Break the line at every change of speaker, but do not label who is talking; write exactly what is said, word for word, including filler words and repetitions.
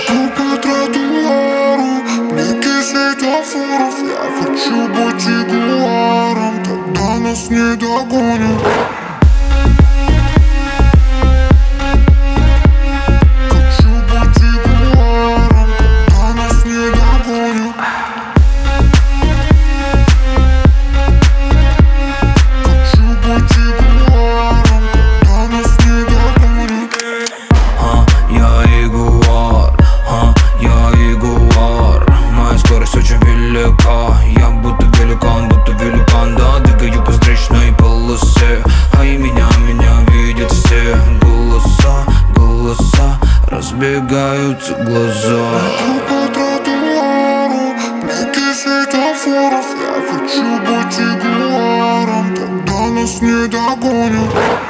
Иду по тротуару, блики светофоров. Я хочу быть ягуаром, тогда нас не догонят. Хочу быть ягуаром, тогда нас не догонят. Хочу быть ягуаром, тогда нас не догонят.
А, я ягуар, а, я ягуар. Моя скорость очень велика. Я будто великан, будто великан. Да, двигаю по встречной полосе. А и меня, меня видят все. Голоса, голоса, разбегаются глаза.
Иду по тротуару, блики светофоров. Я хочу быть ягуаром, тогда нас не догонят.